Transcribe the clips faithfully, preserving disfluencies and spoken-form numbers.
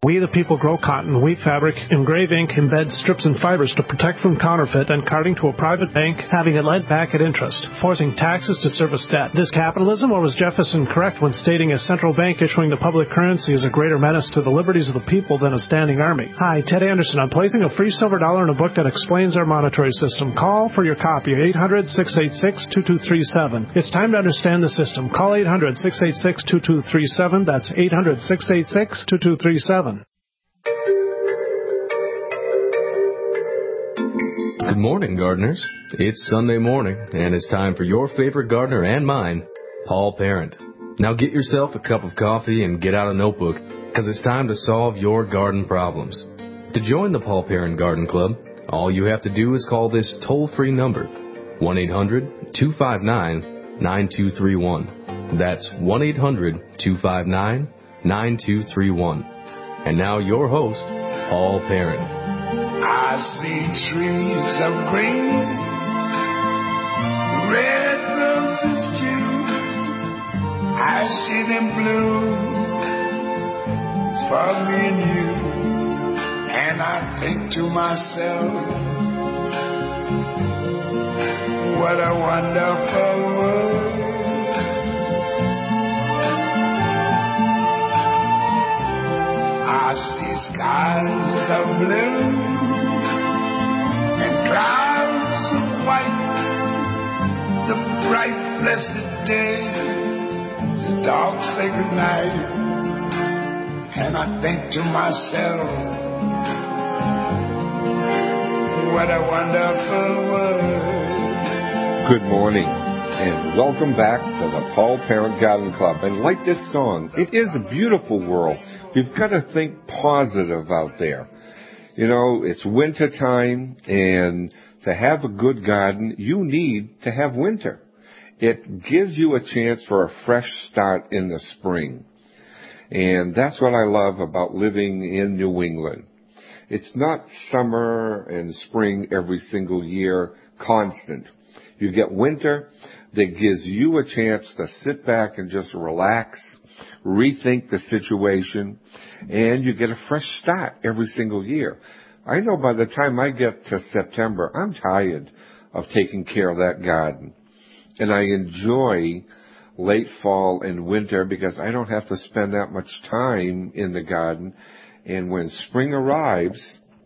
We the people grow cotton, weave fabric, engrave ink, embed strips and fibers to protect from counterfeit and carting to a private bank, having it lent back at interest, forcing taxes to service debt. This capitalism, or was Jefferson correct when stating a central bank issuing the public currency is a greater menace to the liberties of the people than a standing army? Hi, Ted Anderson. I'm placing a free silver dollar in a book that explains our monetary system. Call for your copy at eight hundred, six eight six, two two three seven. It's time to understand the system. Call eight hundred, six eight six, two two three seven. That's eight hundred, six eight six, two two three seven. Good morning, gardeners. It's Sunday morning, and it's time for your favorite gardener and mine, Paul Parent. Now get yourself a cup of coffee and get out a notebook, because it's time to solve your garden problems. To join the Paul Parent Garden Club, all you have to do is call this toll-free number, one eight hundred, two five nine, nine two three one. That's one eight hundred, two five nine, nine two three one. And now your host, Paul Parent. I see trees of green, red roses too. I see them bloom for me and you. And I think to myself, what a wonderful world. I see skies of blue and clouds of white, the bright blessed day, the dark sacred night. And I think to myself, what a wonderful world. Good morning, and welcome back to the Paul Parent Garden Club. And like this song, it is a beautiful world. We've got to think positive out there. You know, it's winter time, and to have a good garden, you need to have winter. It gives you a chance for a fresh start in the spring. And that's what I love about living in New England. It's not summer and spring every single year constant. You get winter that gives you a chance to sit back and just relax, rethink the situation, and you get a fresh start every single year. I know by the time I get to September, I'm tired of taking care of that garden. And I enjoy late fall and winter because I don't have to spend that much time in the garden. And when spring arrives,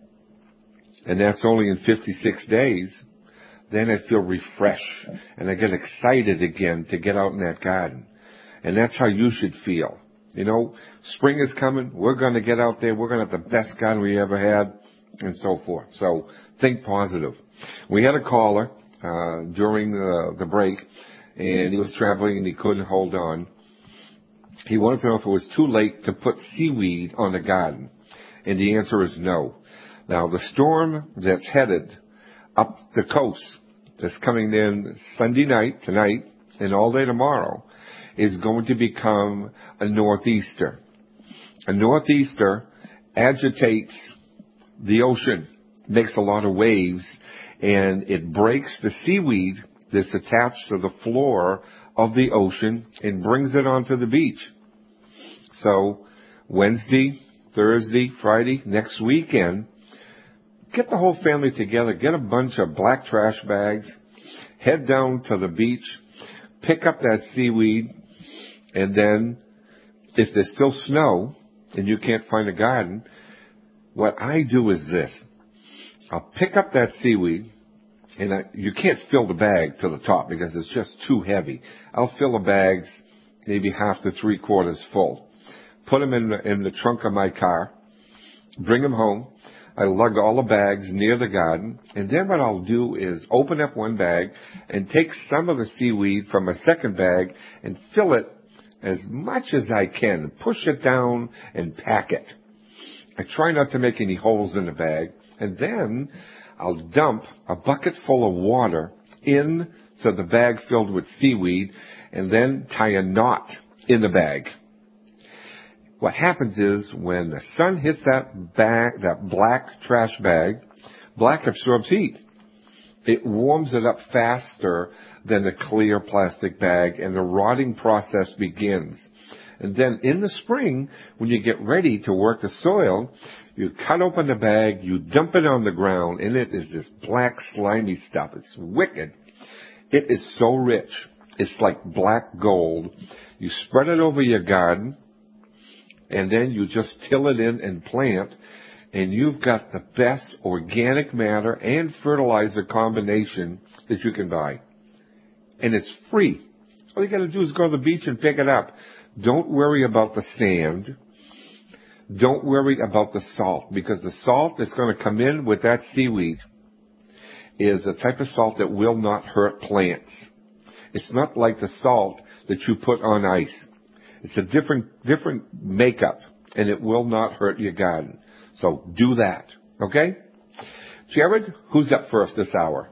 and that's only in fifty-six days, then I feel refreshed and I get excited again to get out in that garden. And that's how you should feel. You know, spring is coming. We're going to get out there. We're going to have the best garden we ever had, and so forth. So think positive. We had a caller uh, during the, the break, and he was traveling and he couldn't hold on. He wanted to know if it was too late to put seaweed on the garden. And the answer is no. Now, the storm that's headed up the coast that's coming in Sunday night, tonight, and all day tomorrow is going to become a northeaster. A northeaster agitates the ocean, makes a lot of waves, and it breaks the seaweed that's attached to the floor of the ocean and brings it onto the beach. So Wednesday, Thursday, Friday, next weekend, get the whole family together, get a bunch of black trash bags, head down to the beach, pick up that seaweed, and then if there's still snow and you can't find a garden, what I do is this. I'll pick up that seaweed, and I, you can't fill the bag to the top because it's just too heavy. I'll fill the bags maybe half to three quarters full. Put them in the, in the trunk of my car, bring them home. I lug all the bags near the garden, and then what I'll do is open up one bag and take some of the seaweed from a second bag and fill it as much as I can. Push it down and pack it. I try not to make any holes in the bag, and then I'll dump a bucket full of water into the bag filled with seaweed and then tie a knot in the bag. What happens is when the sun hits that bag, that black trash bag, black absorbs heat. It warms it up faster than the clear plastic bag, and the rotting process begins. And then in the spring, when you get ready to work the soil, you cut open the bag, you dump it on the ground, and it is this black, slimy stuff. It's wicked. It is so rich. It's like black gold. You spread it over your garden, and then you just till it in and plant, and you've got the best organic matter and fertilizer combination that you can buy. And it's free. All you got to do is go to the beach and pick it up. Don't worry about the sand. Don't worry about the salt, because the salt that's going to come in with that seaweed is a type of salt that will not hurt plants. It's not like the salt that you put on ice. It's a different different makeup, and it will not hurt your garden. So do that, okay? Jared, who's up first this hour?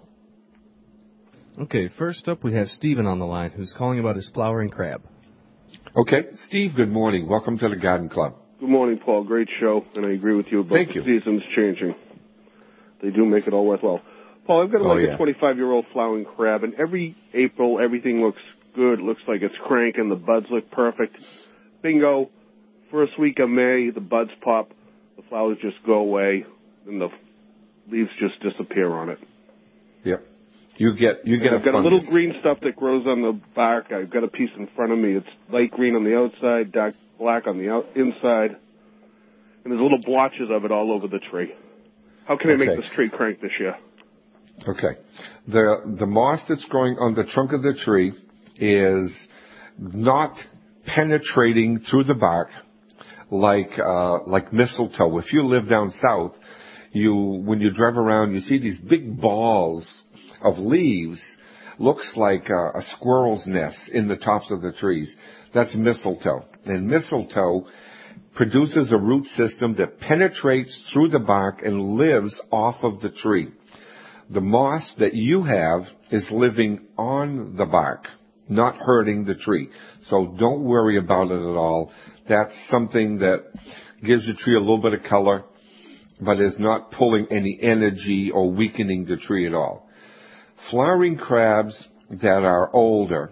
Okay, first up we have Stephen on the line, who's calling about his flowering crab. Okay, Steve, good morning. Welcome to the Garden Club. Good morning, Paul. Great show, and I agree with you about Thank the you. seasons changing. They do make it all worthwhile. Paul, I've got Oh, like yeah. a twenty-five-year-old flowering crab, and every April everything looks good. It looks like it's cranking. The buds look perfect. Bingo. First week of May, the buds pop, the flowers just go away, and the leaves just disappear on it. Yep. You get you get And a I've got a fungus. little green stuff that grows on the bark. I've got a piece in front of me. It's light green on the outside, dark black on the out- inside, and there's little blotches of it all over the tree. How can I make Okay. this tree crank this year? Okay. The the moss that's growing on the trunk of the tree is not penetrating through the bark like uh, like mistletoe. If you live down south, you when you drive around, you see these big balls of leaves. Looks like a, a squirrel's nest in the tops of the trees. That's mistletoe. And mistletoe produces a root system that penetrates through the bark and lives off of the tree. The moss that you have is living on the bark, not hurting the tree. So don't worry about it at all. That's something that gives the tree a little bit of color, but is not pulling any energy or weakening the tree at all. Flowering crabs that are older,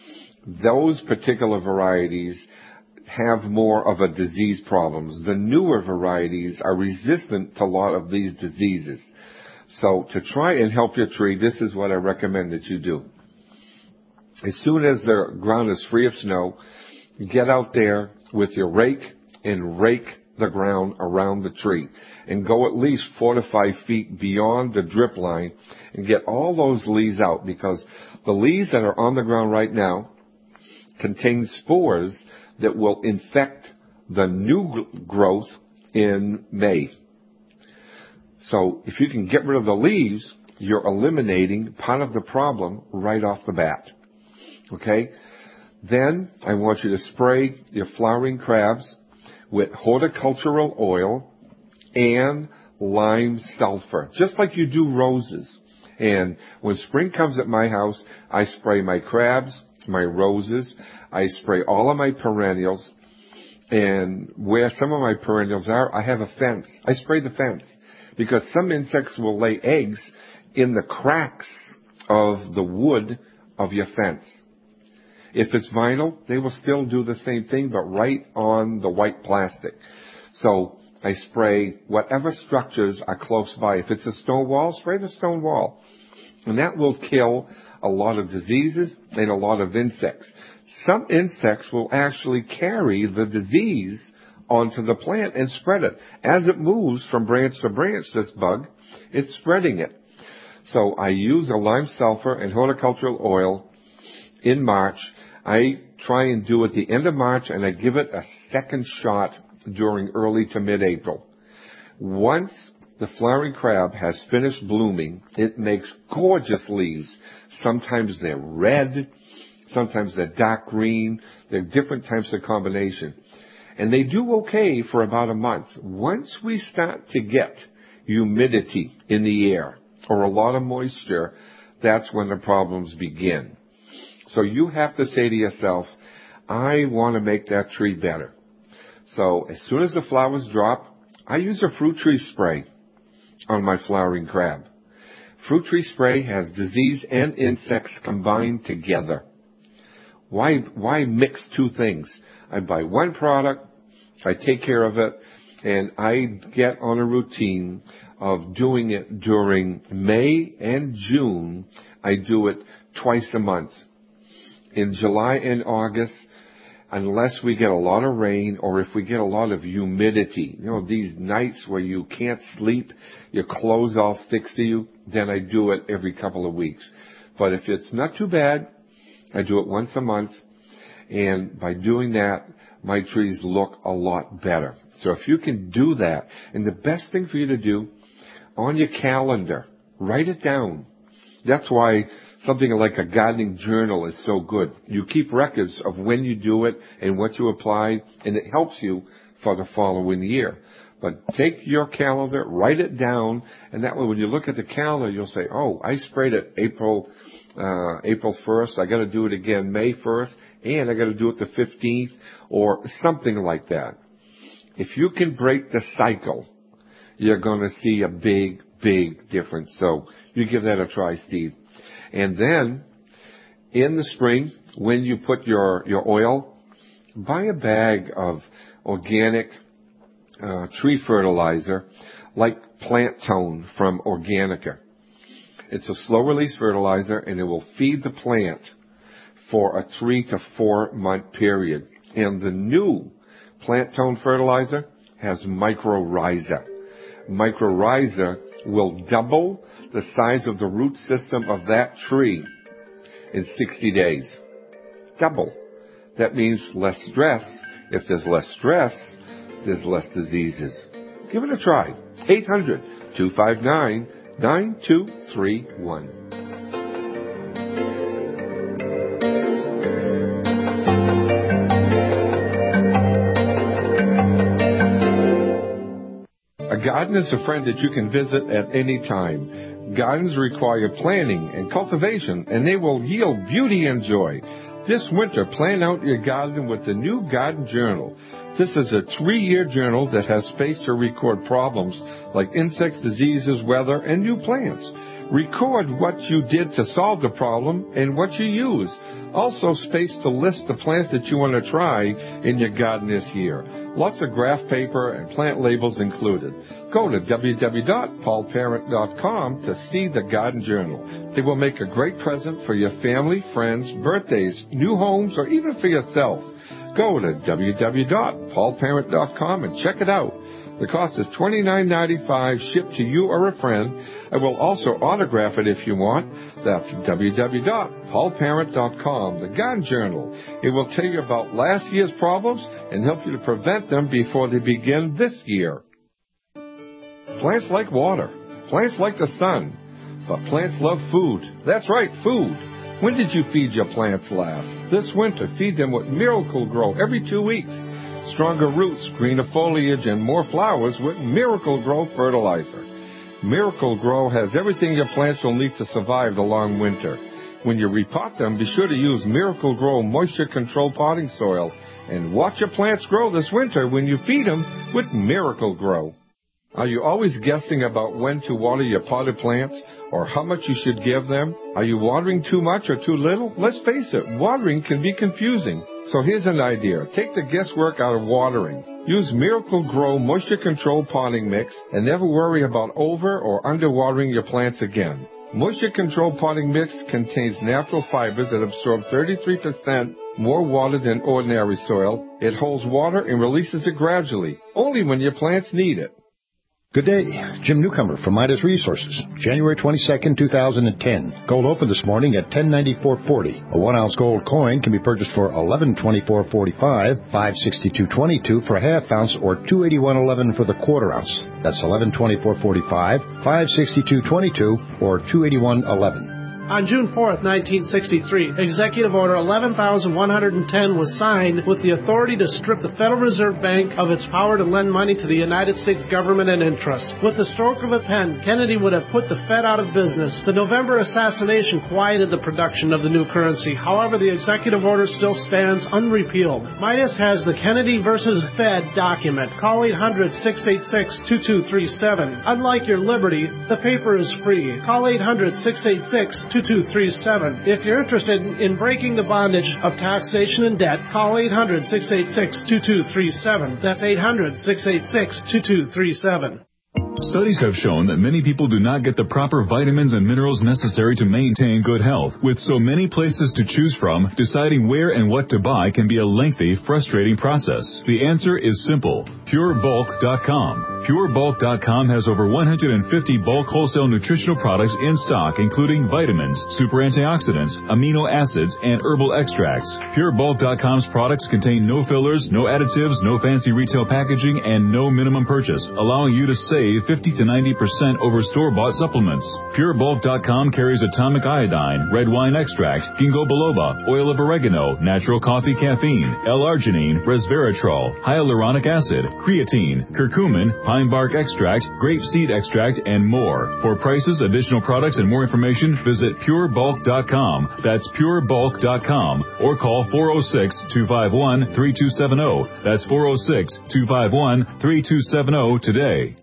those particular varieties have more of a disease problems. The newer varieties are resistant to a lot of these diseases. So to try and help your tree, this is what I recommend that you do. As soon as the ground is free of snow, get out there with your rake and rake the ground around the tree and go at least four to five feet beyond the drip line and get all those leaves out, because the leaves that are on the ground right now contain spores that will infect the new growth in May. So if you can get rid of the leaves, you're eliminating part of the problem right off the bat. Okay? Then I want you to spray your flowering crabs with horticultural oil and lime sulfur, just like you do roses. And when spring comes at my house, I spray my crabs, my roses, I spray all of my perennials, and where some of my perennials are, I have a fence. I spray the fence, because some insects will lay eggs in the cracks of the wood of your fence. If it's vinyl, they will still do the same thing, but right on the white plastic. So I spray whatever structures are close by. If it's a stone wall, spray the stone wall. And that will kill a lot of diseases and a lot of insects. Some insects will actually carry the disease onto the plant and spread it. As it moves from branch to branch, this bug, it's spreading it. So I use a lime sulfur and horticultural oil in March. I try and do it the end of March, and I give it a second shot during early to mid-April. Once the flowering crab has finished blooming, it makes gorgeous leaves. Sometimes they're red, sometimes they're dark green. They're different types of combination. And they do okay for about a month. Once we start to get humidity in the air or a lot of moisture, that's when the problems begin. So you have to say to yourself, I want to make that tree better. So as soon as the flowers drop, I use a fruit tree spray on my flowering crab. Fruit tree spray has disease and insects combined together. Why, why mix two things? I buy one product, I take care of it, and I get on a routine of doing it during May and June. I do it twice a month. In July and August, unless we get a lot of rain or if we get a lot of humidity, you know, these nights where you can't sleep, your clothes all sticks to you, then I do it every couple of weeks. But if it's not too bad, I do it once a month, and by doing that, my trees look a lot better. So if you can do that, and the best thing for you to do, on your calendar, write it down. That's why something like a gardening journal is so good. You keep records of when you do it and what you applied, and it helps you for the following year. But take your calendar, write it down, and that way when you look at the calendar, you'll say, oh, I sprayed it April uh April first, I got to do it again May first, and I got to do it the fifteenth, or something like that. If you can break the cycle, you're going to see a big, big difference. So you give that a try, Steve. And then in the spring, when you put your, your oil, buy a bag of organic uh, tree fertilizer like Plant Tone from Organica. It's a slow-release fertilizer, and it will feed the plant for a three to four month period. And the new Plant Tone fertilizer has mycorrhiza. Mycorrhiza will double the size of the root system of that tree in sixty days. Double. That means less stress. If there's less stress, there's less diseases. Give it a try. eight hundred, two five nine, nine two three one. A garden is a friend that you can visit at any time. Gardens require planning and cultivation, and they will yield beauty and joy. This winter, plan out your garden with the new Garden Journal. This is a three-year journal that has space to record problems like insects, diseases, weather, and new plants. Record what you did to solve the problem and what you use. Also space to list the plants that you want to try in your garden this year. Lots of graph paper and plant labels included. Go to w w w dot paul parent dot com to see the Garden Journal. It will make a great present for your family, friends, birthdays, new homes, or even for yourself. Go to w w w dot paul parent dot com and check it out. The cost is twenty-nine ninety-five, shipped to you or a friend. I will also autograph it if you want. That's w w w dot paul parent dot com, the Garden Journal. It will tell you about last year's problems and help you to prevent them before they begin this year. Plants like water. Plants like the sun. But plants love food. That's right, food. When did you feed your plants last? This winter, feed them with Miracle-Gro every two weeks. Stronger roots, greener foliage, and more flowers with Miracle-Gro fertilizer. Miracle-Gro has everything your plants will need to survive the long winter. When you repot them, be sure to use Miracle-Gro moisture control potting soil. And watch your plants grow this winter when you feed them with Miracle-Gro. Are you always guessing about when to water your potted plants or how much you should give them? Are you watering too much or too little? Let's face it, watering can be confusing. So here's an idea. Take the guesswork out of watering. Use Miracle-Gro Moisture Control Potting Mix and never worry about over or underwatering your plants again. Moisture Control Potting Mix contains natural fibers that absorb thirty-three percent more water than ordinary soil. It holds water and releases it gradually, only when your plants need it. Good day. Jim Newcomer from Midas Resources. January twenty-second, two thousand ten. Gold opened this morning at ten ninety-four forty. A one-ounce gold coin can be purchased for eleven twenty-four forty-five, five sixty-two twenty-two for a half ounce, or two eighty-one eleven for the quarter ounce. That's eleven twenty-four forty-five, five sixty-two twenty-two, or two eighty-one eleven. On June fourth, nineteen sixty-three, Executive Order eleven thousand one hundred ten was signed with the authority to strip the Federal Reserve Bank of its power to lend money to the United States government and interest. With the stroke of a pen, Kennedy would have put the Fed out of business. The November assassination quieted the production of the new currency. However, the Executive Order still stands unrepealed. Midas has the Kennedy versus Fed document. Call eight hundred, six eight six, two two three seven. Unlike your Liberty, the paper is free. Call eight hundred, six eight six, two two three seven. two two three seven. If you're interested in breaking the bondage of taxation and debt, call eight hundred, six eight six, two two three seven. That's eight hundred, six eight six, two two three seven. Studies have shown that many people do not get the proper vitamins and minerals necessary to maintain good health. With so many places to choose from, deciding where and what to buy can be a lengthy, frustrating process. The answer is simple. Pure Bulk dot com. Pure Bulk dot com has over one hundred fifty bulk wholesale nutritional products in stock, including vitamins, super antioxidants, amino acids, and herbal extracts. Pure Bulk dot com's products contain no fillers, no additives, no fancy retail packaging, and no minimum purchase, allowing you to save fifty to ninety percent over store-bought supplements. Pure Bulk dot com carries atomic iodine, red wine extract, ginkgo biloba, oil of oregano, natural coffee caffeine, L-arginine, resveratrol, hyaluronic acid, creatine, curcumin, pine bark extract, grape seed extract, and more. For prices, additional products, and more information, visit Pure Bulk dot com. That's Pure Bulk dot com. Or call four oh six, two five one, three two seven oh. That's four oh six, two five one, three two seven oh today.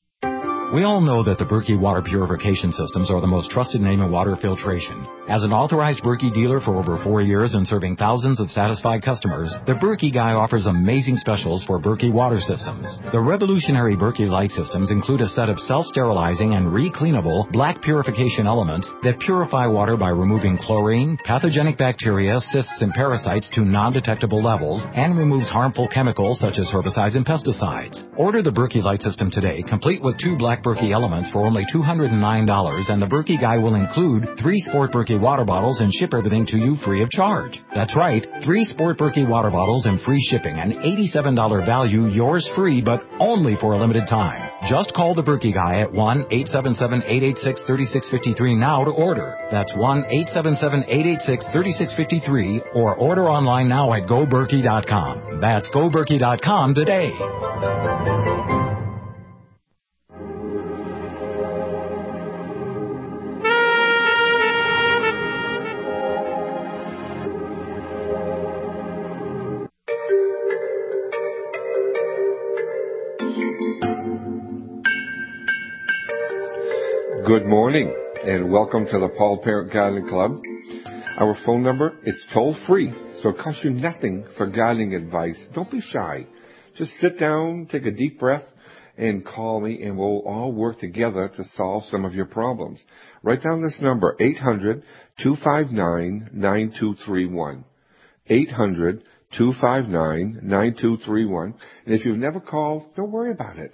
We all know that the Berkey water purification systems are the most trusted name in water filtration. As an authorized Berkey dealer for over four years and serving thousands of satisfied customers, the Berkey Guy offers amazing specials for Berkey water systems. The revolutionary Berkey Light systems include a set of self-sterilizing and re-cleanable black purification elements that purify water by removing chlorine, pathogenic bacteria, cysts, and parasites to non-detectable levels, and removes harmful chemicals such as herbicides and pesticides. Order the Berkey Light system today, complete with two black Berkey elements for only two hundred nine dollars, and the Berkey Guy will include three Sport Berkey water bottles and ship everything to you free of charge. That's right, three Sport Berkey water bottles and free shipping, an eighty-seven dollars value, yours free, but only for a limited time. Just call the Berkey Guy at one eight seven seven, eight eight six, three six five three now to order. That's one eight seven seven, eight eight six, three six five three, or order online now at go berkey dot com. That's go berkey dot com today. Good morning, and welcome to the Paul Parent Gardening Club. Our phone number, it's toll-free, so it costs you nothing for gardening advice. Don't be shy. Just sit down, take a deep breath, and call me, and we'll all work together to solve some of your problems. Write down this number, eight hundred, two five nine, nine two three one. eight hundred, two five nine, nine two three one. And if you've never called, don't worry about it.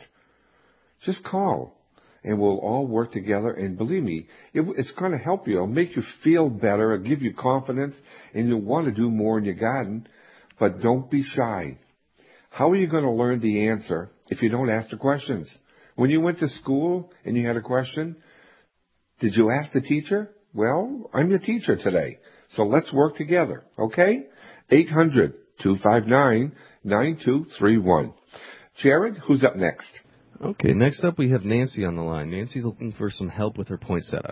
Just call. And we'll all work together, and believe me, it, it's going to help you. It'll make you feel better, it'll give you confidence, and you'll want to do more in your garden, but don't be shy. How are you going to learn the answer if you don't ask the questions? When you went to school and you had a question, did you ask the teacher? Well, I'm your teacher today, so let's work together, okay? eight hundred, two five nine, nine two three one. Jared, who's up next? Okay, next up we have Nancy on the line. Nancy's looking for some help with her poinsettia.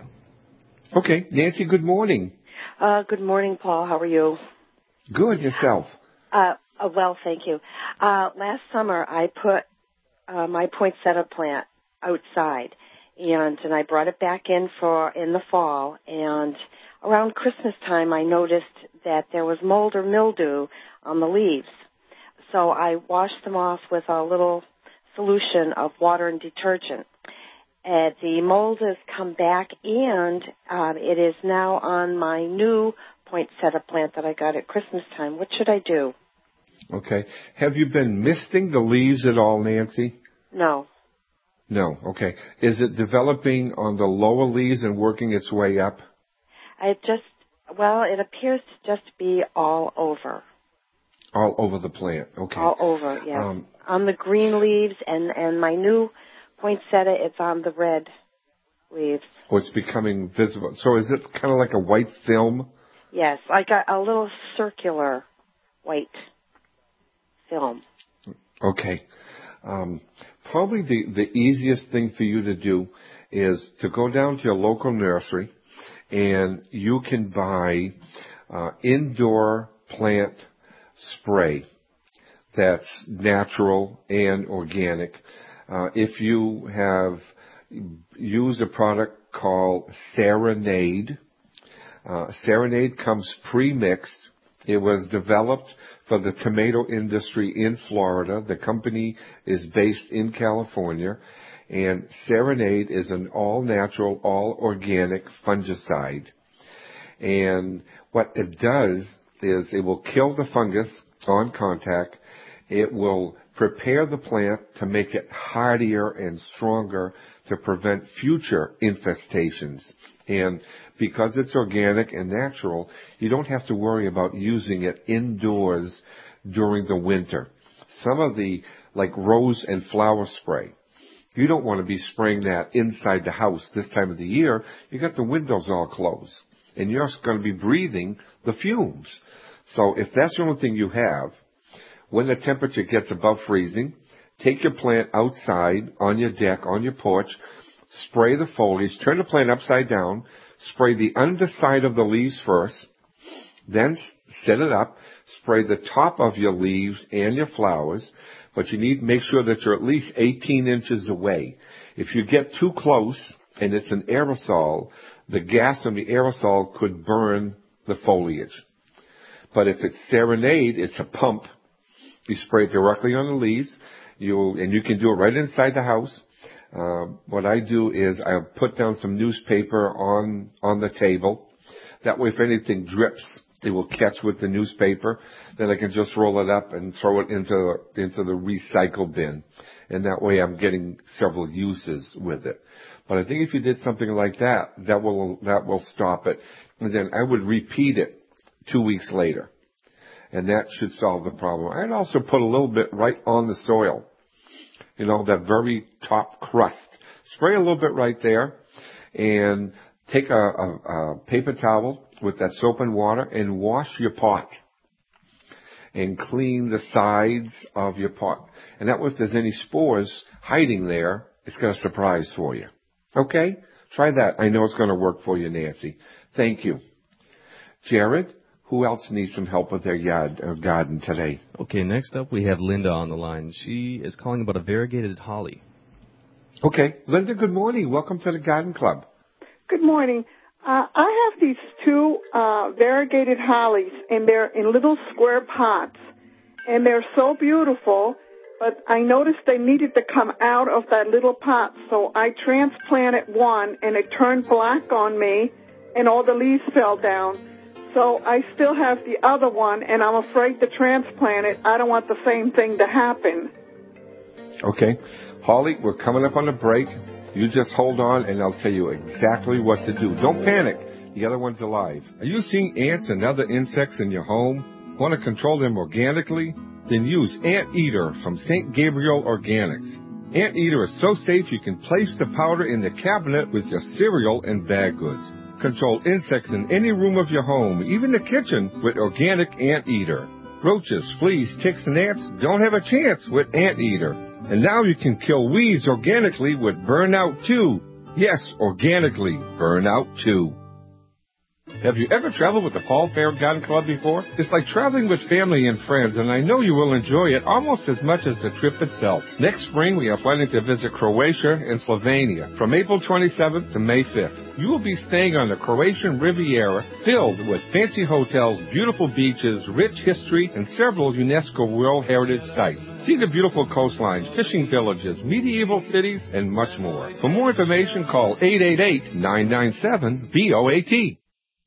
Okay, Nancy, good morning. Uh, good morning, Paul. How are you? Good, yourself? Uh, uh well, thank you. Uh, last summer I put uh, my poinsettia plant outside, and, and I brought it back in for in the fall, and around Christmas time I noticed that there was mold or mildew on the leaves. So I washed them off with a little solution of water and detergent. Uh, the mold has come back, and um, it is now on my new poinsettia plant that I got at Christmas time. What should I do? Okay. Have you been misting the leaves at all, Nancy? No. No. Okay. Is it developing on the lower leaves and working its way up? I just, well, it appears to just be all over. All over the plant. Okay. All over, yes. Um, on the green leaves, and, and my new poinsettia, it's on the red leaves. Oh, it's becoming visible. So is it kind of like a white film? Yes, like a, a little circular white film. Okay. Um, probably the, the easiest thing for you to do is to go down to your local nursery, and you can buy uh, indoor plant spray that's natural and organic. Uh, if you have used a product called Serenade, Uh, Serenade comes pre-mixed. It was developed for the tomato industry in Florida. The company is based in California. And Serenade is an all-natural, all-organic fungicide. And what it does is it will kill the fungus on contact. It will prepare the plant to make it hardier and stronger to prevent future infestations. And because it's organic and natural, you don't have to worry about using it indoors during the winter. Some of the, like rose and flower spray, you don't want to be spraying that inside the house this time of the year. You got the windows all closed, and you're going to be breathing the fumes. So if that's the only thing you have, when the temperature gets above freezing, take your plant outside, on your deck, on your porch, spray the foliage, turn the plant upside down, spray the underside of the leaves first, then set it up, spray the top of your leaves and your flowers, but you need to make sure that you're at least eighteen inches away. If you get too close and it's an aerosol, the gas from the aerosol could burn the foliage. But if it's Serenade, it's a pump. You spray it directly on the leaves, you and you can do it right inside the house. Uh, what I do is I put down some newspaper on on the table. That way, if anything drips, it will catch with the newspaper. Then I can just roll it up and throw it into into the recycle bin, and that way I'm getting several uses with it. But I think if you did something like that, that will that will stop it. And then I would repeat it two weeks later, and that should solve the problem. I'd also put a little bit right on the soil, you know, that very top crust. Spray a little bit right there, and take a, a, a paper towel with that soap and water and wash your pot and clean the sides of your pot. And that way, if there's any spores hiding there, it's got a surprise for you. Okay? Try that. I know it's going to work for you, Nancy. Thank you. Jared, who else needs some help with their yard or garden today? Okay, next up we have Linda on the line. She is calling about a variegated holly. Okay. Linda, good morning. Welcome to the Garden Club. Good morning. Uh, I have these two uh, variegated hollies, and they're in little square pots, and they're so beautiful, but I noticed they needed to come out of that little pot, so I transplanted one, and it turned black on me, and all the leaves fell down. So I still have the other one, and I'm afraid to transplant it. I don't want the same thing to happen. Okay. Holly, we're coming up on a break. You just hold on, and I'll tell you exactly what to do. Don't panic. The other one's alive. Are you seeing ants and other insects in your home? Want to control them organically? Then use Anteater from Saint Gabriel Organics. Anteater is so safe you can place the powder in the cabinet with your cereal and bag goods. Control insects in any room of your home, even the kitchen, with organic Anteater. Roaches, fleas, ticks, and ants don't have a chance with Anteater. And now you can kill weeds organically with Burnout two. Yes, organically, Burnout two. Have you ever traveled with the Paul Parent Garden Club before? It's like traveling with family and friends, and I know you will enjoy it almost as much as the trip itself. Next spring, we are planning to visit Croatia and Slovenia from April twenty-seventh to May fifth. You will be staying on the Croatian Riviera, filled with fancy hotels, beautiful beaches, rich history, and several UNESCO World Heritage sites. See the beautiful coastlines, fishing villages, medieval cities, and much more. For more information, call eight eight eight, nine nine seven, B O A T.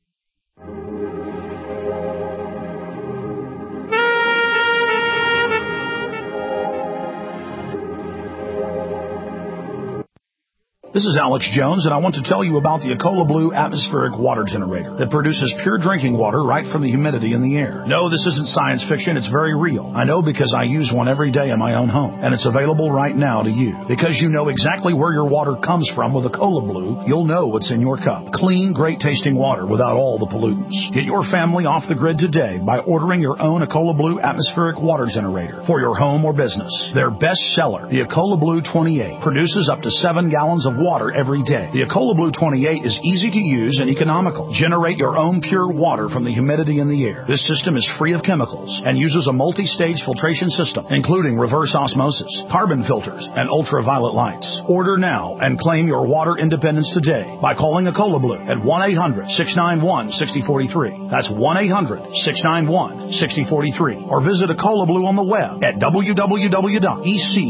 This is Alex Jones, and I want to tell you about the Ecola Blue atmospheric water generator that produces pure drinking water right from the humidity in the air. No, this isn't science fiction. It's very real. I know because I use one every day in my own home, and it's available right now to you. Because you know exactly where your water comes from with Ecola Blue, you'll know what's in your cup. Clean, great-tasting water without all the pollutants. Get your family off the grid today by ordering your own Ecola Blue atmospheric water generator for your home or business. Their best seller, the Ecola Blue twenty-eight, produces up to seven gallons of water every day. The Ecola Blue twenty-eight is easy to use and economical. Generate your own pure water from the humidity in the air. This system is free of chemicals and uses a multi-stage filtration system, including reverse osmosis, carbon filters, and ultraviolet lights. Order now and claim your water independence today by calling Ecola Blue at one eight hundred, six nine one, six zero four three. That's one eight hundred, six nine one, six zero four three. Or visit Ecola Blue on the web at w w w dot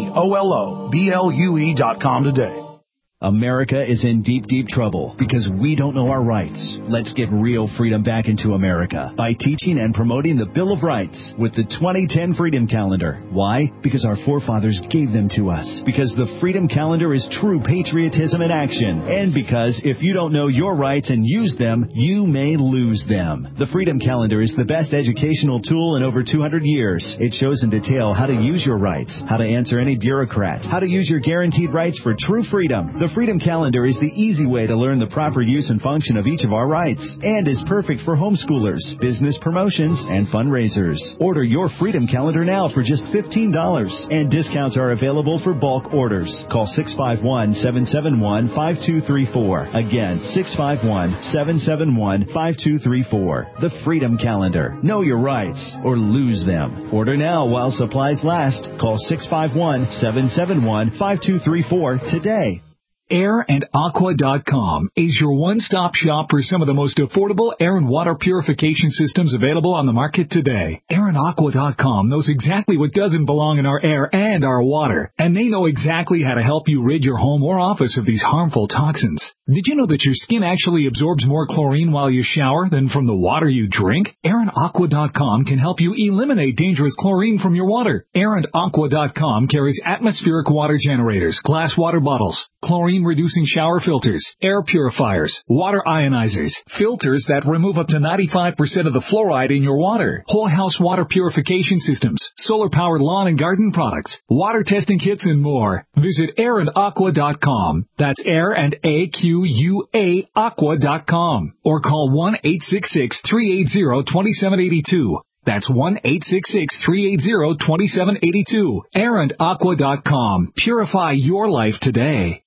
ecola blue dot com today. America is in deep, deep trouble because we don't know our rights. Let's get real freedom back into America by teaching and promoting the Bill of Rights with the twenty ten Freedom Calendar. Why? Because our forefathers gave them to us. Because the Freedom Calendar is true patriotism in action. And because if you don't know your rights and use them, you may lose them. The Freedom Calendar is the best educational tool in over two hundred years. It shows in detail how to use your rights, how to answer any bureaucrat, how to use your guaranteed rights for true freedom. The Freedom Calendar is the easy way to learn the proper use and function of each of our rights and is perfect for homeschoolers, business promotions, and fundraisers. Order your Freedom Calendar now for just fifteen dollars, and discounts are available for bulk orders. Call six five one, seven seven one, five two three four. Again, six five one, seven seven one, five two three four. The Freedom Calendar. Know your rights or lose them. Order now while supplies last. Call six five one, seven seven one, five two three four today. air and aqua dot com is your one-stop shop for some of the most affordable air and water purification systems available on the market today. air and aqua dot com knows exactly what doesn't belong in our air and our water, and they know exactly how to help you rid your home or office of these harmful toxins. Did you know that your skin actually absorbs more chlorine while you shower than from the water you drink? air and aqua dot com can help you eliminate dangerous chlorine from your water. air and aqua dot com carries atmospheric water generators, glass water bottles, chlorine reducing shower filters, air purifiers, water ionizers, filters that remove up to ninety-five percent of the fluoride in your water, whole house water purification systems, solar powered lawn and garden products, water testing kits, and more. Visit air and aqua dot com. That's air and A Q U A aqua dot com. Or call one eight six six, three eight zero, two seven eight two. That's one eight six six, three eight zero, two seven eight two. air and aqua dot com. Purify your life today.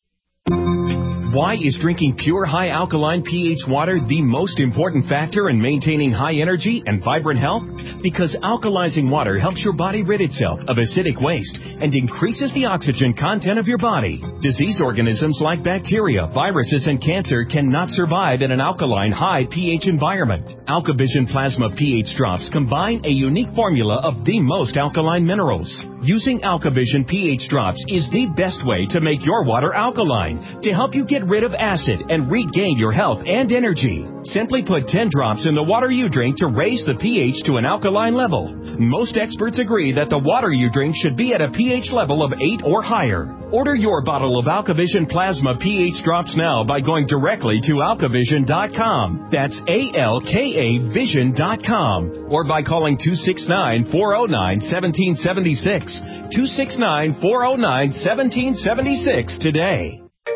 Why is drinking pure high alkaline pH water the most important factor in maintaining high energy and vibrant health? Because alkalizing water helps your body rid itself of acidic waste and increases the oxygen content of your body. Disease organisms like bacteria, viruses, and cancer cannot survive in an alkaline high pH environment. AlkaVision Plasma pH drops combine a unique formula of the most alkaline minerals. Using AlkaVision pH drops is the best way to make your water alkaline to help you get rid of acid and regain your health and energy. Simply put ten drops in the water you drink to raise the pH to an alkaline level. Most experts agree that the water you drink should be at a pH level of eight or higher. Order your bottle of AlkaVision Plasma pH drops now by going directly to alkavision dot com. That's A L K A vision dot com. Or by calling two six nine, four oh nine, one seven seven six. two six nine, four oh nine, one seven seven six today.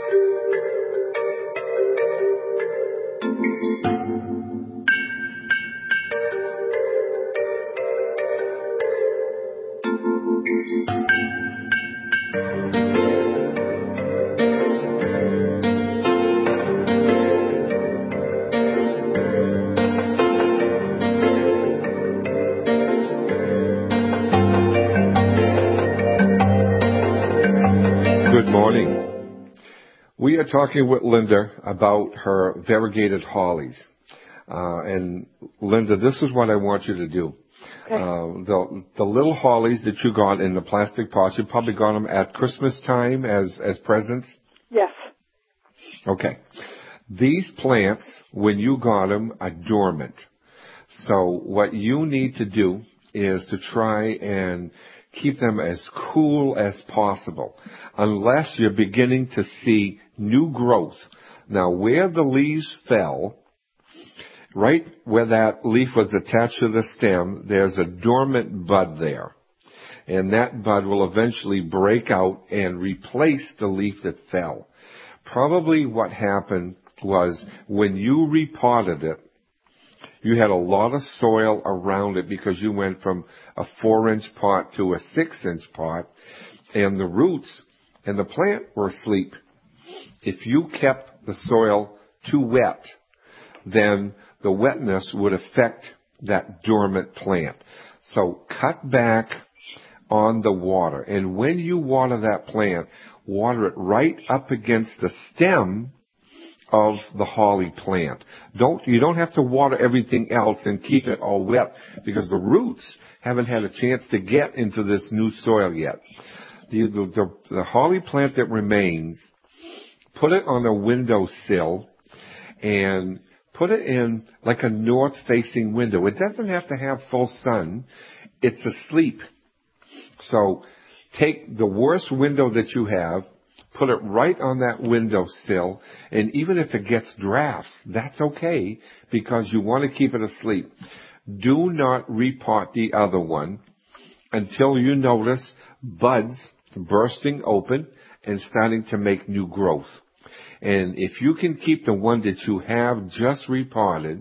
We are talking with Linda about her variegated hollies. Uh, and Linda, this is what I want you to do. Okay. Uh, the, the little hollies that you got in the plastic pots, you probably got them at Christmas time as, as presents? Yes. Okay. These plants, when you got them, are dormant. So what you need to do is to try and keep them as cool as possible, unless you're beginning to see new growth. Now, where the leaves fell, right where that leaf was attached to the stem, there's a dormant bud there. And that bud will eventually break out and replace the leaf that fell. Probably what happened was when you repotted it, you had a lot of soil around it because you went from a four-inch pot to a six-inch pot, and the roots and the plant were asleep. If you kept the soil too wet, then the wetness would affect that dormant plant. So cut back on the water. And when you water that plant, water it right up against the stem of the holly plant. Don't, you don't have to water everything else and keep it all wet because the roots haven't had a chance to get into this new soil yet. The, the, the, the holly plant that remains, put it on a windowsill and put it in like a north-facing window. It doesn't have to have full sun. It's asleep. So take the worst window that you have, put it right on that windowsill, and even if it gets drafts, that's okay because you want to keep it asleep. Do not repot the other one until you notice buds bursting open and starting to make new growth. And if you can keep the one that you have just repotted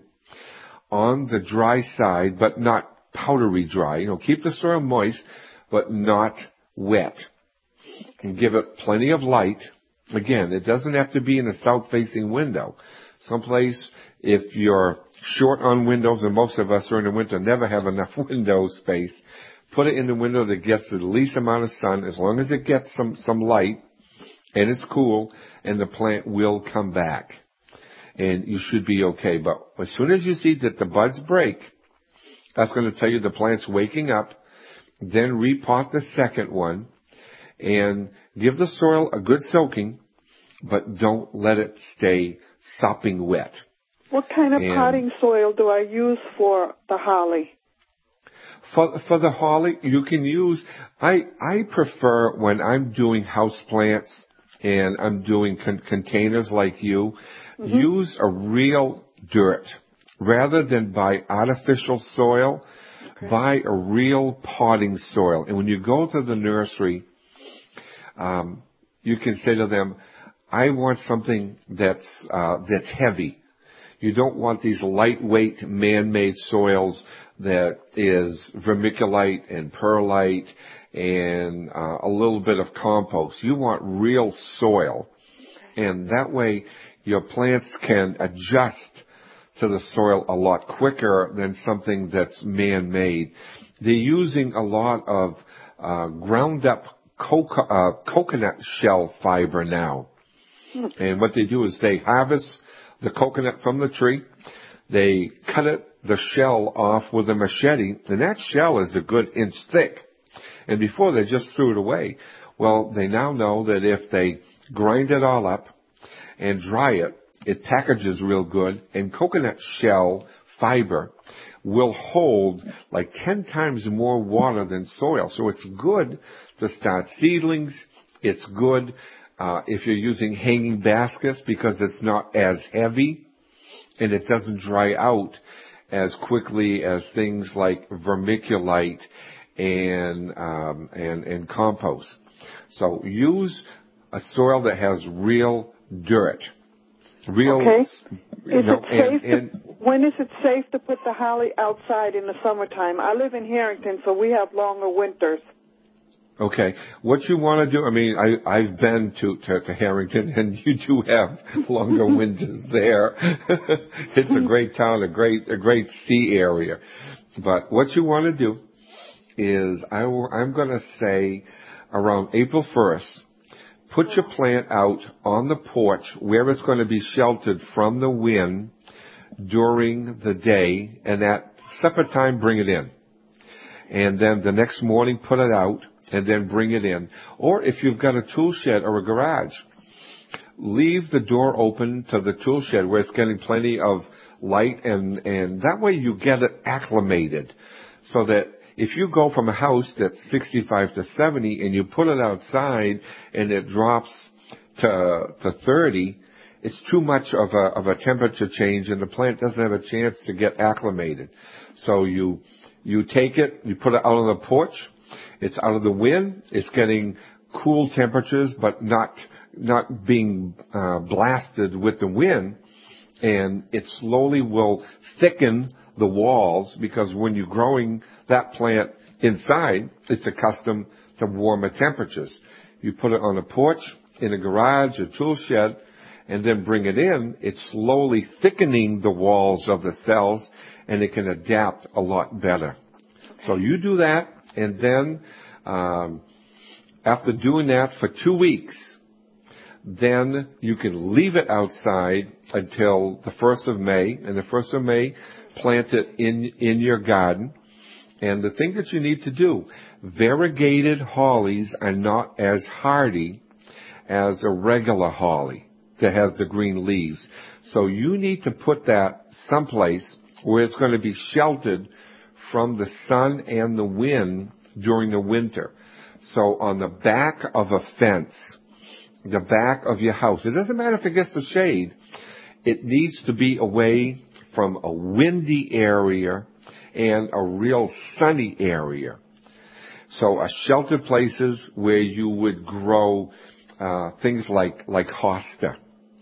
on the dry side, but not powdery dry, you know, keep the soil moist, but not wet. And give it plenty of light. Again, it doesn't have to be in a south-facing window. Someplace, if you're short on windows, and most of us during the winter never have enough window space, put it in the window that gets the least amount of sun, as long as it gets some, some light, and it's cool, and the plant will come back. And you should be okay. But as soon as you see that the buds break, that's going to tell you the plant's waking up. Then repot the second one and give the soil a good soaking, but don't let it stay sopping wet. What kind of and potting soil do I use for the holly? For, for the holly, you can use, I, I prefer when I'm doing house plants and I'm doing con- containers like you, mm-hmm. use a real dirt rather than buy artificial soil. Okay. Buy a real potting soil. And when you go to the nursery, um, you can say to them, I want something that's, uh, that's heavy. You don't want these lightweight man-made soils that is vermiculite and perlite and uh, a little bit of compost. You want real soil. And that way your plants can adjust to the soil a lot quicker than something that's man-made. They're using a lot of uh, ground-up coco- uh, coconut shell fiber now. Hmm. And what they do is they harvest the coconut from the tree, they cut it, the shell off with a machete, and that shell is a good inch thick. And before they just threw it away. Well, they now know that if they grind it all up and dry it, it packages real good, and coconut shell fiber will hold like ten times more water than soil. So it's good to start seedlings. It's good uh, if you're using hanging baskets because it's not as heavy and it doesn't dry out as quickly as things like vermiculite and um, and, and compost. So use a soil that has real dirt. Real, okay. Is you know, it safe and, and, to, when is it safe to put the holly outside in the summertime? I live in Harrington, so we have longer winters. Okay. What you want to do, I mean, I, I've been to, to, to Harrington, and you do have longer winters there. It's a great town, a great, a great sea area. But what you want to do is, I, I'm going to say around April first, put your plant out on the porch where it's going to be sheltered from the wind during the day, and at supper time, bring it in. And then the next morning, put it out, and then bring it in. Or if you've got a tool shed or a garage, leave the door open to the tool shed where it's getting plenty of light, and, and that way you get it acclimated. So that if you go from a house that's sixty-five to seventy and you put it outside and it drops to, to thirty, it's too much of a, of a temperature change and the plant doesn't have a chance to get acclimated. So you, you take it, you put it out on the porch, it's out of the wind, it's getting cool temperatures but not, not being uh, blasted with the wind, and it slowly will thicken the walls, because when you're growing that plant inside, it's accustomed to warmer temperatures. You put it on a porch, in a garage, a tool shed, and then bring it in. It's slowly thickening the walls of the cells, and it can adapt a lot better. So you do that, and then um, after doing that for two weeks, then you can leave it outside until the first of May. And the first of May, plant it in, in your garden. And the thing that you need to do, variegated hollies are not as hardy as a regular holly that has the green leaves. So you need to put that someplace where it's going to be sheltered from the sun and the wind during the winter. So on the back of a fence, the back of your house, it doesn't matter if it gets the shade, it needs to be away from a windy area and a real sunny area. So a sheltered places where you would grow uh, things like like hosta,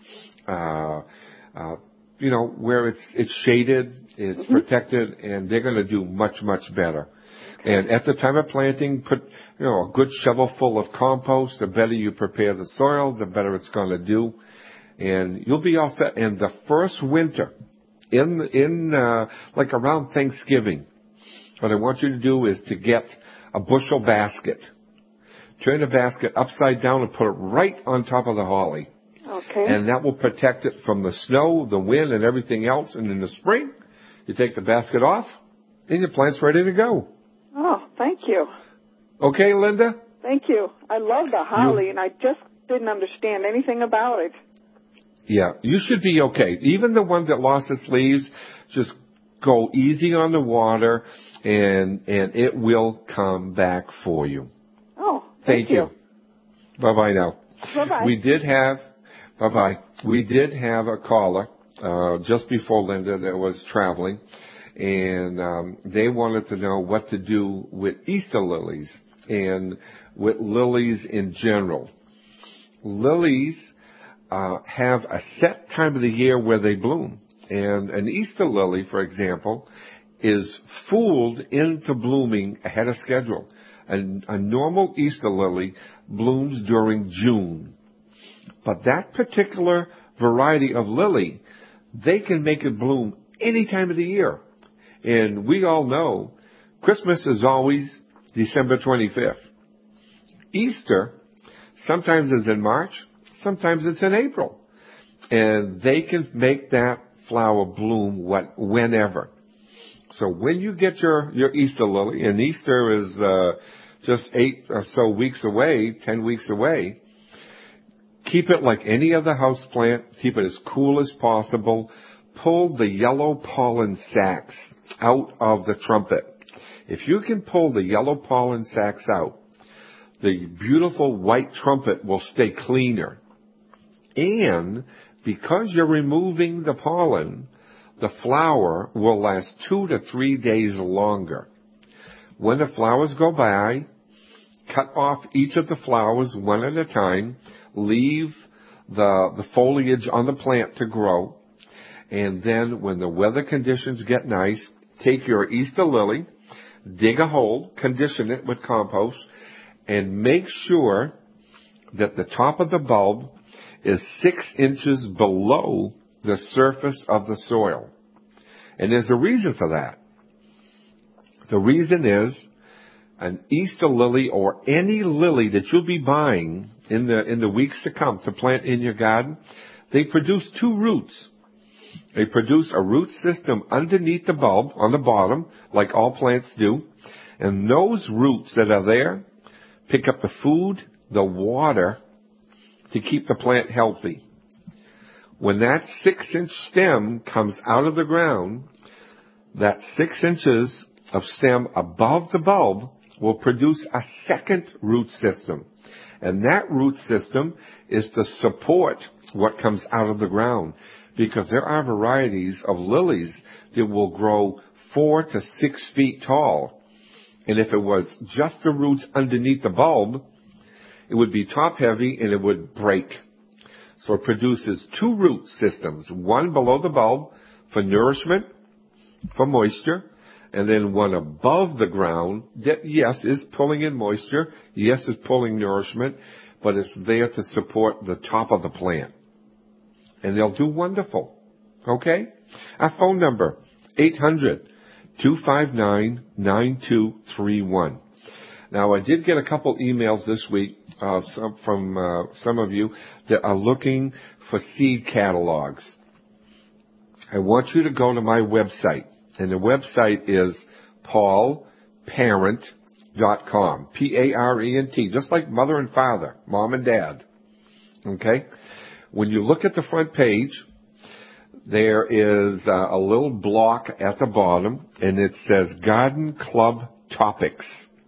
uh, uh, you know, where it's it's shaded, it's mm-hmm. protected, and they're going to do much much better. And at the time of planting, put you know a good shovel full of compost. The better you prepare the soil, the better it's going to do, and you'll be all set. And the first winter, in in uh, like around Thanksgiving, what I want you to do is to get a bushel basket. Turn the basket upside down and put it right on top of the holly. Okay. And that will protect it from the snow, the wind, and everything else. And in the spring, you take the basket off, and your plant's ready to go. Oh, thank you. Okay, Linda? Thank you. I love the holly, you, and I just didn't understand anything about it. Yeah, you should be okay. Even the one that lost its leaves, just go easy on the water, and and it will come back for you. Oh, thank, thank you. you. Bye-bye now. Bye-bye. We did have, bye-bye. We did have a caller uh, just before Linda that was traveling, and um, they wanted to know what to do with Easter lilies and with lilies in general. Lilies uh, have a set time of the year where they bloom. And an Easter lily, for example, is fooled into blooming ahead of schedule. A, a normal Easter lily blooms during June. But that particular variety of lily, they can make it bloom any time of the year. And we all know Christmas is always December twenty-fifth. Easter sometimes is in March, sometimes it's in April. And they can make that flower bloom what, whenever. So when you get your, your Easter lily, and Easter is uh, just eight or so weeks away, ten weeks away, keep it like any other house plant. Keep it as cool as possible. Pull the yellow pollen sacs out of the trumpet. If you can pull the yellow pollen sacs out, the beautiful white trumpet will stay cleaner. And because you're removing the pollen, the flower will last two to three days longer. When the flowers go by, cut off each of the flowers one at a time, leave the, the foliage on the plant to grow, and then when the weather conditions get nice, take your Easter lily, dig a hole, condition it with compost, and make sure that the top of the bulb is six inches below the surface of the soil. And there's a reason for that. The reason is an Easter lily or any lily that you'll be buying in the in the weeks to come to plant in your garden, they produce two roots. They produce a root system underneath the bulb on the bottom, like all plants do. And those roots that are there pick up the food, the water, to keep the plant healthy. When that six-inch stem comes out of the ground, that six inches of stem above the bulb will produce a second root system. And that root system is to support what comes out of the ground. Because there are varieties of lilies that will grow four to six feet tall. And if it was just the roots underneath the bulb, it would be top heavy and it would break. So it produces two root systems, one below the bulb for nourishment, for moisture, and then one above the ground that, yes, is pulling in moisture, yes, is pulling nourishment, but it's there to support the top of the plant. And they'll do wonderful. Okay? Our phone number, eight hundred, two five nine, nine two three one. Now, I did get a couple emails this week uh, some, from uh, some of you that are looking for seed catalogs. I want you to go to my website, and the website is paul parent dot com, P A R E N T, just like mother and father, mom and dad. Okay? When you look at the front page, there is uh, a little block at the bottom, and it says Garden Club Topics.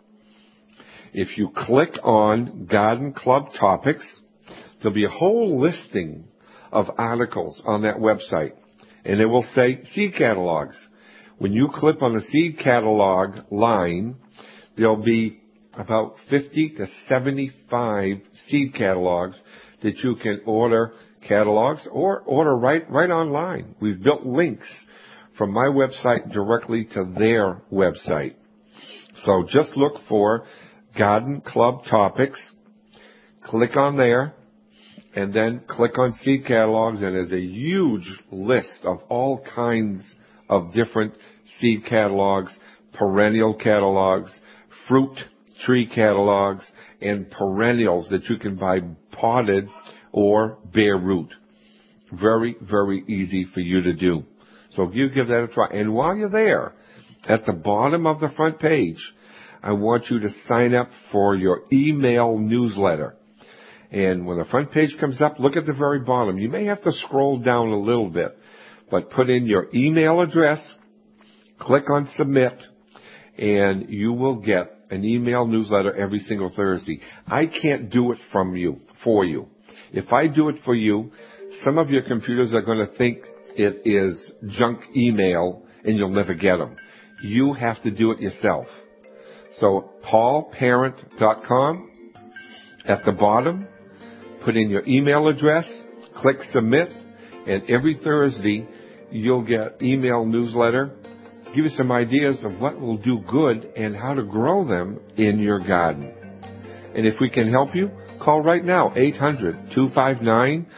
If you click on Garden Club Topics, there'll be a whole listing of articles on that website, and it will say seed catalogs. When you click on the seed catalog line, there'll be about fifty to seventy-five seed catalogs that you can order catalogs or order right, right online. We've built links from my website directly to their website. So just look for Garden Club Topics, click on there, and then click on seed catalogs, and there's a huge list of all kinds of different seed catalogs, perennial catalogs, fruit tree catalogs, and perennials that you can buy potted or bare root. Very, very easy for you to do. So you give that a try. And while you're there, at the bottom of the front page, I want you to sign up for your email newsletter. And when the front page comes up, look at the very bottom. You may have to scroll down a little bit, but put in your email address, click on submit, and you will get an email newsletter every single Thursday. I can't do it from you, for you. If I do it for you, some of your computers are going to think it is junk email and you'll never get them. You have to do it yourself. So paul parent dot com, at the bottom, put in your email address, click submit, and every Thursday you'll get email newsletter. Give you some ideas of what will do good and how to grow them in your garden. And if we can help you, call right now, eight hundred, two five nine.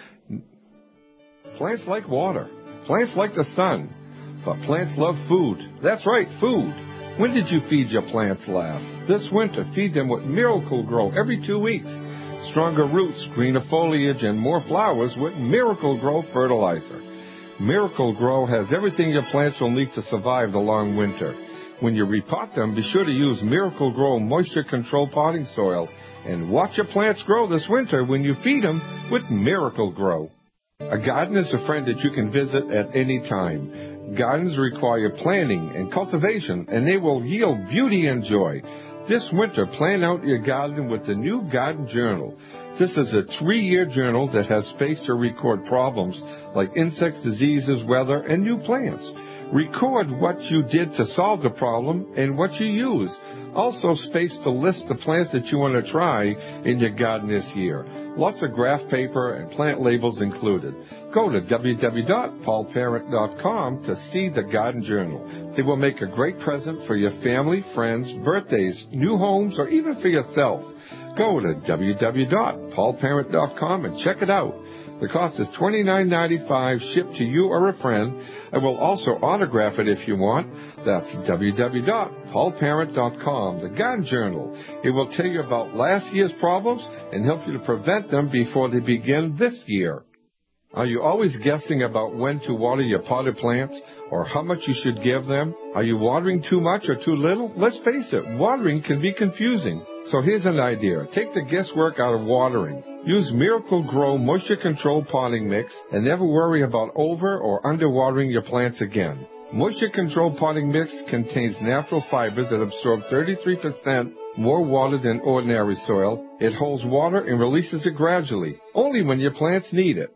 Plants like water. Plants like the sun. But plants love food. That's right, food. When did you feed your plants last? This winter, feed them with Miracle Grow every two weeks. Stronger roots, greener foliage, and more flowers with Miracle Grow fertilizer. Miracle Grow has everything your plants will need to survive the long winter. When you repot them, be sure to use Miracle Grow moisture control potting soil. And watch your plants grow this winter when you feed them with Miracle Grow. A garden is a friend that you can visit at any time. Gardens require planning and cultivation, and they will yield beauty and joy. This winter, plan out your garden with the new Garden Journal. This is a three-year journal that has space to record problems like insects, diseases, weather, and new plants. Record what you did to solve the problem and what you use. Also space to list the plants that you want to try in your garden this year. Lots of graph paper and plant labels included. Go to w w w dot paul parent dot com to see the Garden Journal. They will make a great present for your family, friends, birthdays, new homes, or even for yourself. Go to w w w dot paul parent dot com and check it out. The cost is twenty-nine ninety-five, shipped to you or a friend. I will also autograph it if you want. That's w w w dot paul parent dot com, the Garden Journal. It will tell you about last year's problems and help you to prevent them before they begin this year. Are you always guessing about when to water your potted plants or how much you should give them? Are you watering too much or too little? Let's face it, watering can be confusing. So here's an idea. Take the guesswork out of watering. Use Miracle Grow Moisture Control Potting Mix and never worry about over or underwatering your plants again. Moisture Control Potting Mix contains natural fibers that absorb thirty-three percent more water than ordinary soil. It holds water and releases it gradually, only when your plants need it.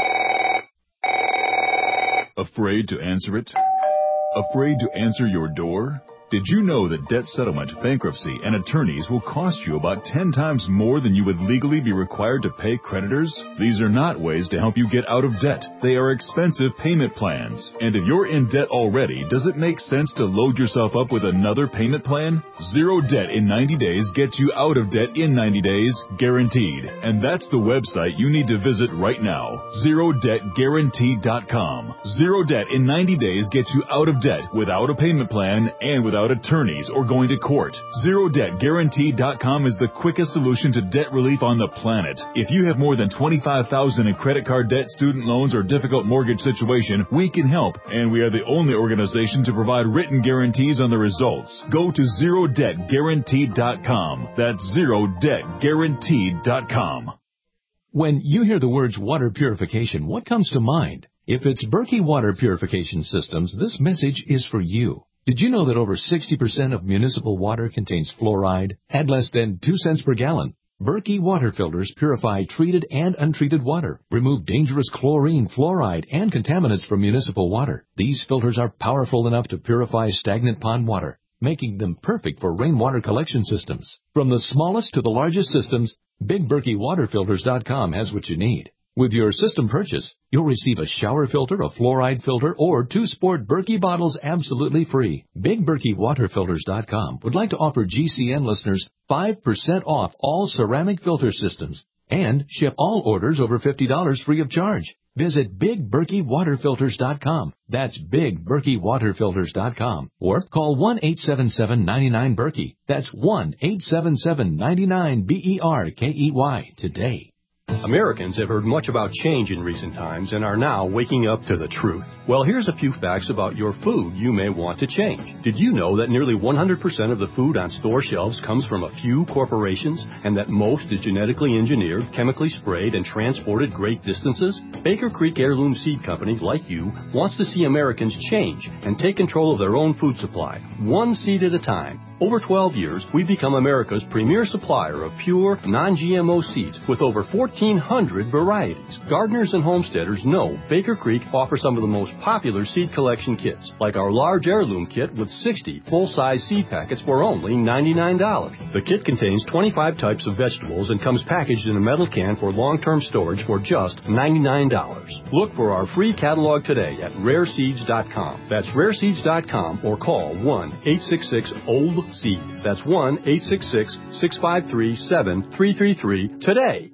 Afraid to answer it? Afraid to answer your door? Did you know that debt settlement, bankruptcy, and attorneys will cost you about ten times more than you would legally be required to pay creditors? These are not ways to help you get out of debt. They are expensive payment plans. And if you're in debt already, does it make sense to load yourself up with another payment plan? Zero Debt in ninety days gets you out of debt in ninety days, guaranteed. And that's the website you need to visit right now, zero debt guarantee dot com. Zero Debt in ninety days gets you out of debt without a payment plan and without attorneys or going to court. Zero Debt Guarantee dot com is the quickest solution to debt relief on the planet. If you have more than twenty-five thousand dollars in credit card debt, student loans, or difficult mortgage situation, we can help, and we are the only organization to provide written guarantees on the results. Go to Zero Debt Guarantee dot com. That's Zero Debt Guarantee dot com. When you hear the words water purification, what comes to mind? If it's Berkey Water Purification Systems, this message is for you. Did you know that over sixty percent of municipal water contains fluoride at less than two cents per gallon? Berkey water filters purify treated and untreated water, remove dangerous chlorine, fluoride, and contaminants from municipal water. These filters are powerful enough to purify stagnant pond water, making them perfect for rainwater collection systems. From the smallest to the largest systems, Big Berkey Water Filters dot com has what you need. With your system purchase, you'll receive a shower filter, a fluoride filter, or two sport Berkey bottles absolutely free. Big Berkey Water Filters dot com would like to offer G C N listeners five percent off all ceramic filter systems and ship all orders over fifty dollars free of charge. Visit Big Berkey Water Filters dot com. That's Big Berkey Water Filters dot com. Or call one eight seven seven, nine nine, Berkey. That's one eight seven seven, nine nine, B E R K E Y today. Americans have heard much about change in recent times and are now waking up to the truth. Well, here's a few facts about your food you may want to change. Did you know that nearly one hundred percent of the food on store shelves comes from a few corporations and that most is genetically engineered, chemically sprayed, and transported great distances? Baker Creek Heirloom Seed Company, like you, wants to see Americans change and take control of their own food supply, one seed at a time. Over twelve years, we've become America's premier supplier of pure, non-G M O seeds with over fourteen hundred varieties. Gardeners and homesteaders know Baker Creek offers some of the most popular seed collection kits, like our large heirloom kit with sixty full-size seed packets for only ninety-nine dollars. The kit contains twenty-five types of vegetables and comes packaged in a metal can for long-term storage for just ninety-nine dollars. Look for our free catalog today at rare seeds dot com. That's rare seeds dot com or call one eight six six, old seed. That's one eight six six, six five three, seven three three three today.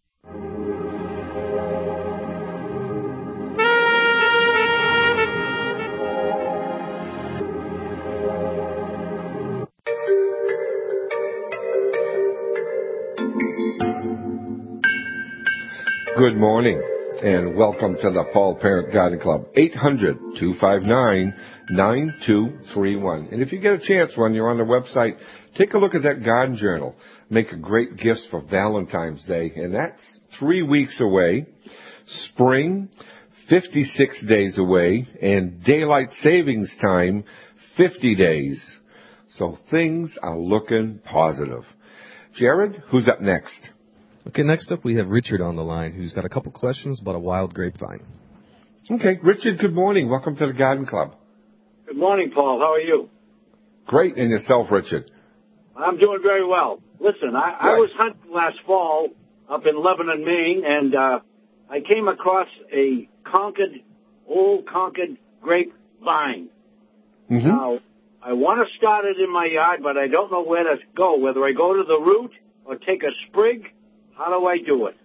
Good morning, and welcome to the Paul Parent Garden Club, eight hundred, two five nine, nine two three one. And if you get a chance when you're on the website, take a look at that garden journal. Make a great gift for Valentine's Day, and that's three weeks away. Spring, fifty-six days away, and daylight savings time, fifty days. So things are looking positive. Jared, who's up next? Okay, next up we have Richard on the line, who's got a couple questions about a wild grapevine. Okay, Richard, good morning. Welcome to the Garden Club. Good morning, Paul. How are you? Great. And yourself, Richard? I'm doing very well. Listen, I, I was hunting last fall up in Lebanon, Maine, and uh, I came across a Concord, old Concord grapevine. Mm-hmm. Now, I want to start it in my yard, but I don't know where to go, whether I go to the root or take a sprig. How do I do it?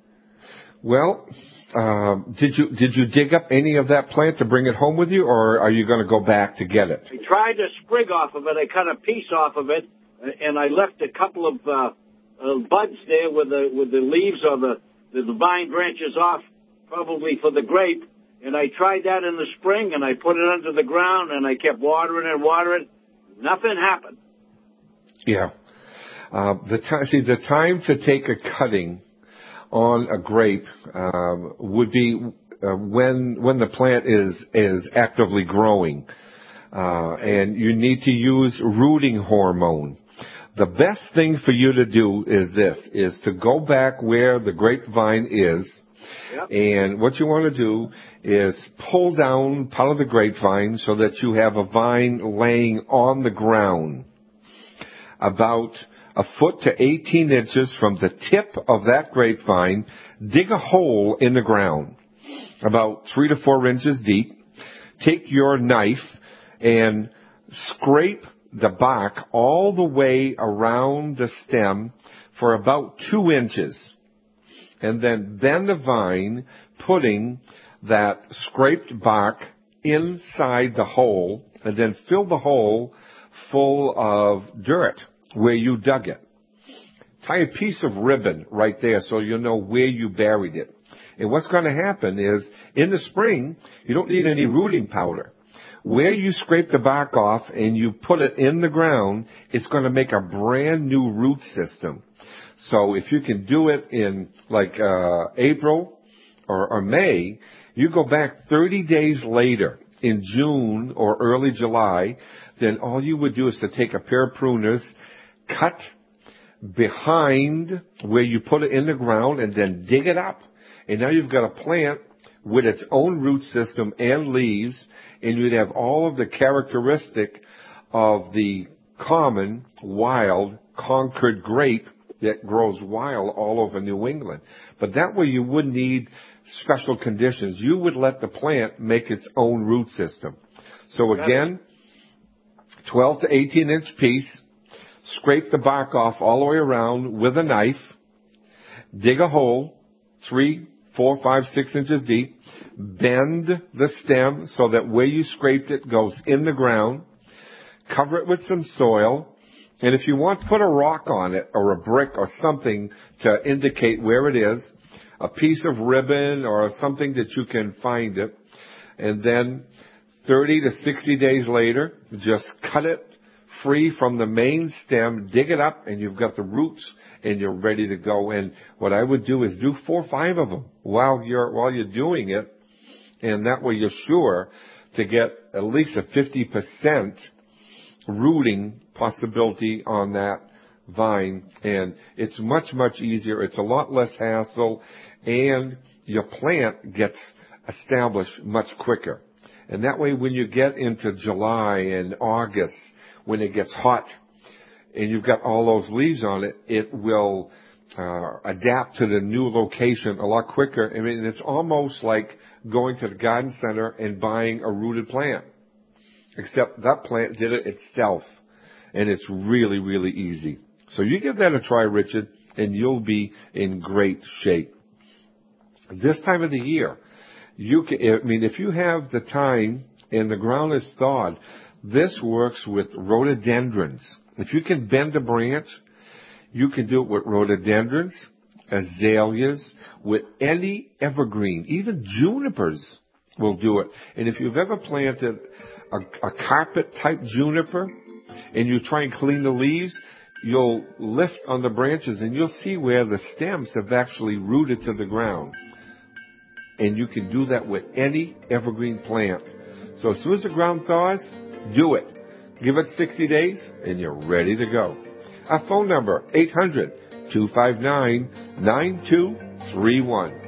Well, uh, did you did you dig up any of that plant to bring it home with you, or are you going to go back to get it? I tried to sprig off of it. I cut a piece off of it, and I left a couple of uh, uh, buds there with the with the leaves or the, the vine branches off, probably for the grape. And I tried that in the spring, and I put it under the ground, and I kept watering and watering. Nothing happened. Yeah. Uh, the time, see, the time to take a cutting on a grape um, would be uh, when when the plant is is actively growing, uh, and you need to use rooting hormone. The best thing for you to do is this: is to go back where the grapevine is, yep. And what you want to do is pull down part of the grapevine so that you have a vine laying on the ground about a foot to eighteen inches from the tip of that grapevine. Dig a hole in the ground about three to four inches deep. Take your knife and scrape the bark all the way around the stem for about two inches. And then bend the vine, putting that scraped bark inside the hole, and then fill the hole full of dirt where you dug it. Tie a piece of ribbon right there so you know where you buried it. And what's going to happen is, in the spring, you don't need any rooting powder. Where you scrape the bark off and you put it in the ground, it's going to make a brand new root system. So if you can do it in like uh, April or, or May, you go back thirty days later in June or early July, then all you would do is to take a pair of pruners, cut behind where you put it in the ground, and then dig it up. And now you've got a plant with its own root system and leaves, and you'd have all of the characteristic of the common, wild, Concord grape that grows wild all over New England. But that way you wouldn't need special conditions. You would let the plant make its own root system. So again, twelve to eighteen inch piece, scrape the bark off all the way around with a knife, dig a hole, three, four, five, six inches deep, bend the stem so that where you scraped it goes in the ground, cover it with some soil, and if you want, put a rock on it or a brick or something to indicate where it is, a piece of ribbon or something that you can find it, and then thirty to sixty days later, just cut it free from the main stem, dig it up, and you've got the roots, and you're ready to go. And what I would do is do four or five of them while you're while you're doing it, and that way you're sure to get at least a fifty percent rooting possibility on that vine. And it's much, much easier. It's a lot less hassle, and your plant gets established much quicker. And that way when you get into July and August, when it gets hot and you've got all those leaves on it, it will uh, adapt to the new location a lot quicker. I mean, it's almost like going to the garden center and buying a rooted plant, except that plant did it itself, and it's really, really easy. So you give that a try, Richard, and you'll be in great shape. This time of the year, you can, I mean, if you have the time and the ground is thawed, this works with rhododendrons. If you can bend a branch, you can do it with rhododendrons, azaleas, with any evergreen. Even junipers will do it. And if you've ever planted a, a carpet-type juniper and you try and clean the leaves, you'll lift on the branches and you'll see where the stems have actually rooted to the ground. And you can do that with any evergreen plant. So as soon as the ground thaws, do it. Give it sixty days, and you're ready to go. Our phone number, eight hundred, two five nine, nine two three one.